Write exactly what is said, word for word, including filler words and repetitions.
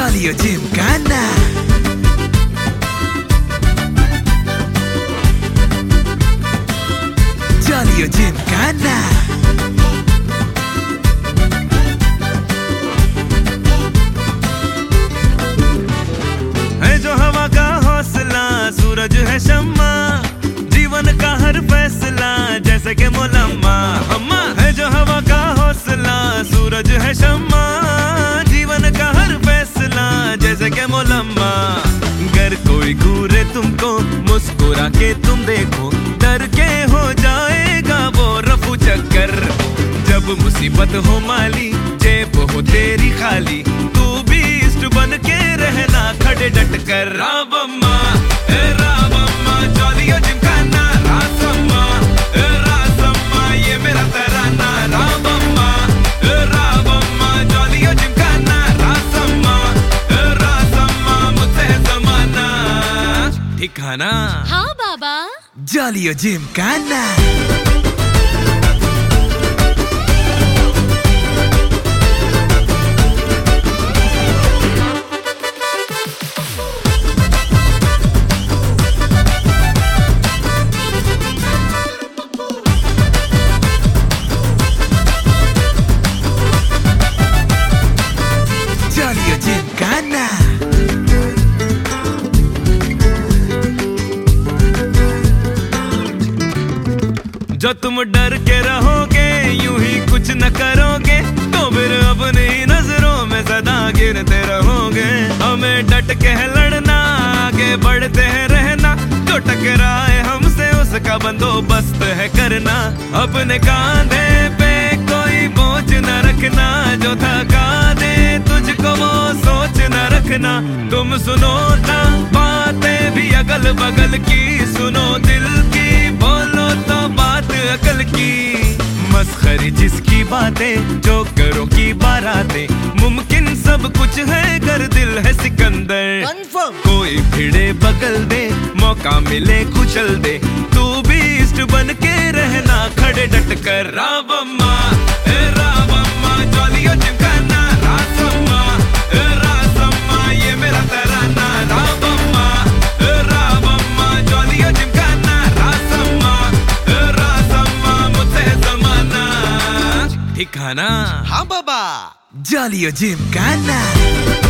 Jolly Gymkhana. Jolly Gymkhana. है जो हवा का हौसला, सूरज है शम्मा, जीवन का हर फैसला जैसे के मोलम्मा। अम्मा है जो हवा का हौसला, सूरज है शम्मा, जीवन का हर फैसला जैसे के मोलम्मा। गर कोई घूरे तुमको, मुस्कुरा के तुम देखो, डर के हो जाएगा वो रफू चक्कर। जब मुसीबत हो माली, जेब हो तेरी खाली, तू भी इष्ट बन के रहना खड़े डट कर। रावम्मा ए रावम्मा, जॉली जिमखाना, रासम्मा ए रासम्मा, ये मेरा तराना। रावम्मा ए रावम्मा, जॉली जिमखाना, रासम्मा ए रासम्मा, मुझसे है ज़माना ठिकाना। हाँ बाबा। Jolly Gymkhana. Jolly Gymkhana. जो तुम डर के रहोगे, यूं ही कुछ न करोगे, तो फिर अपनी नजरों में सदा गिरते रहोगे। हमें डट के है लड़ना, आगे बढ़ते हैं रहना, जो टकराए हमसे उसका बंदोबस्त है करना। अपने कांधे पे कोई बोझ न रखना, जो थका दे तुझको वो सोच न रखना। तुम सुनो ना बातें भी अगल बगल की, सुनो दिल की, बोलो तो बात अकल की। मस्खरी जिसकी बातें, जोकरों की बारातें, मुमकिन सब कुछ है अगर दिल है सिकंदर। Confirm. कोई भिड़े बगल दे, मौका मिले कुचल दे, तू भी इष्ट बन के रहना खड़े डट कर। रावम्मा ए रावम्मा, जॉली जिमखाना, रासम्मा ए रासम्मा, ये मेरा तराना। रावम्मा ए रावम्मा, जॉली जिमखाना, रासम्मा ए रासम्मा, मुझसे है ज़माना ठिकाना। हाँ बाबा। Jolly Gymkhana.